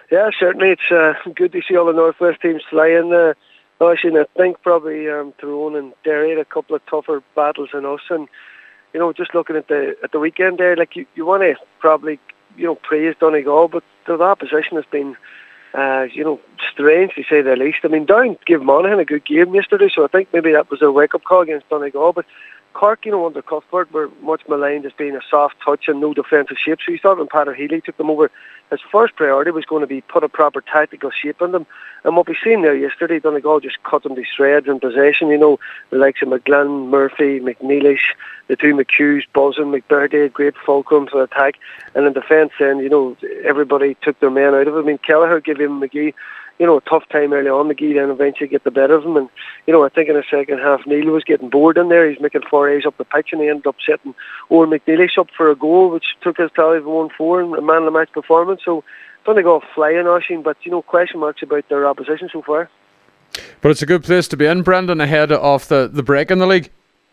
Yeah, certainly. It's good to see all the Northwest teams flying. I think probably Tyrone and Derry had a couple of tougher battles than us, and just looking at the weekend there, like you want to probably praise Donegal, but the opposition has been strange to say the least. I mean, Down gave Monaghan a good game yesterday, so I think maybe that was a wake-up call against Donegal. But Cork, under Cuthbert, were much maligned as being a soft touch and no defensive shape. So you thought when Peter Healy took them over, his first priority was going to be put a proper tactical shape in them. And what we've seen there yesterday, Donegal just cut them to shreds in possession. The likes of McGlynn, Murphy, McNeilish, the two McHughes, Buzzin, McBurdy, great fulcrum for attack. And in defence then, everybody took their men out of it. I mean, Kelleher gave him McGee a tough time early on. McGee then eventually get the better of him, and I think in the second half Neil was getting bored in there. He's making forays up the pitch, and he ended up setting Owen McNeilish up for a goal, which took his tally to 1-4 and a man of the match performance. So Donegal flying, Oisín, but question marks about their opposition so far. But it's a good place to be in, Brendan, ahead of the break in the league.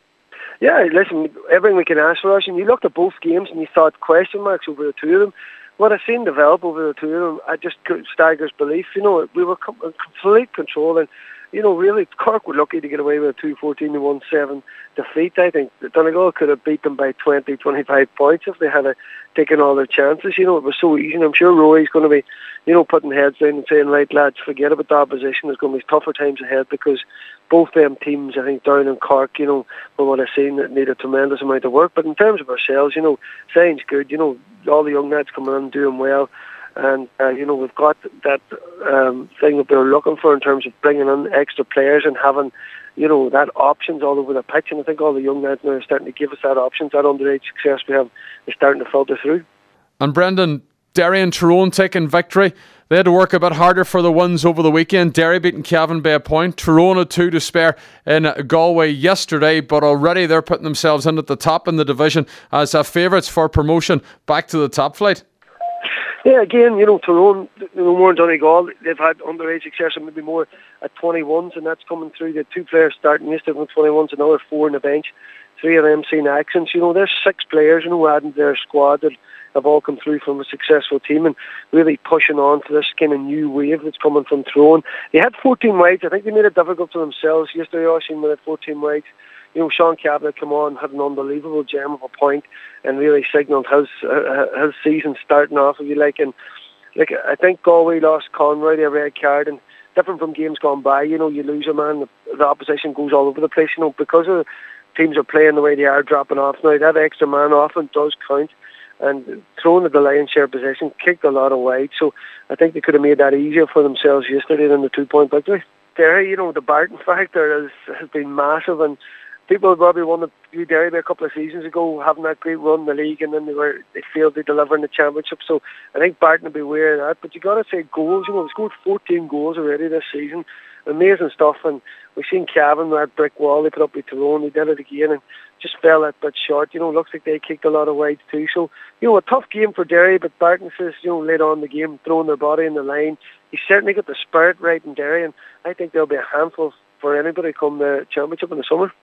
Yeah, listen, everything we can ask for, Oisín. You looked at both games and you thought question marks over the two of them. What I've seen develop over the two of them, I just staggers belief. We were in complete control, and really Cork were lucky to get away with a 2-14-1-7 defeat. I think Donegal could have beat them by 20, 25 points if they had taken all their chances. It was so easy, and I'm sure Rory's going to be putting heads down and saying, right lads, forget about the opposition. There's going to be tougher times ahead, because both them teams, I think Down and Cork, from what I've seen, need a tremendous amount of work. But in terms of ourselves, sounds good. All the young lads coming in doing well. And, we've got that thing that they're looking for in terms of bringing in extra players and having, that options all over the pitch. And I think all the young lads now are starting to give us that options. That underage success we have is starting to filter through. And Brendan, Derry and Tyrone taking victory. They had to work a bit harder for the wins over the weekend. Derry beating Cavan by a point. Tyrone had 2 to spare in Galway yesterday, but already they're putting themselves in at the top in the division as favourites for promotion back to the top flight. Yeah, again, Tyrone, more in Donegal, they've had underage success and maybe more at 21s, and that's coming through. They had 2 players starting yesterday from 21s, another 4 on the bench, 3 of them seeing actions. There's 6 players, adding to their squad that have all come through from a successful team and really pushing on for this kind of new wave that's coming from Tyrone. They had 14 wides. I think they made it difficult for themselves yesterday, Oisín, with 14 wides. Sean Cabinet come on, had an unbelievable gem of a point and really signalled his season starting off, if you like. And I think Galway lost Conroy, a red card, and different from games gone by, you lose a man, the opposition goes all over the place, because of teams are playing the way they are, dropping off now. That extra man often does count, and thrown at the lion's share position, kicked a lot of wide. So I think they could have made that easier for themselves yesterday than the 2-point victory. Derry, the Barton factor has been massive, and people probably wanted to be Derry a couple of seasons ago, having that great run in the league, and then they failed to deliver in the championship. So I think Barton will be aware of that. But you got to say goals. They've scored 14 goals already this season. Amazing stuff. And we've seen Cavan, that brick wall they put up with Tyrone. They did it again and just fell that bit short. Looks like they kicked a lot of wides too. So, a tough game for Derry, but Barton says, later on in the game, throwing their body in the line. He's certainly got the spirit right in Derry, and I think they'll be a handful for anybody come the championship in the summer.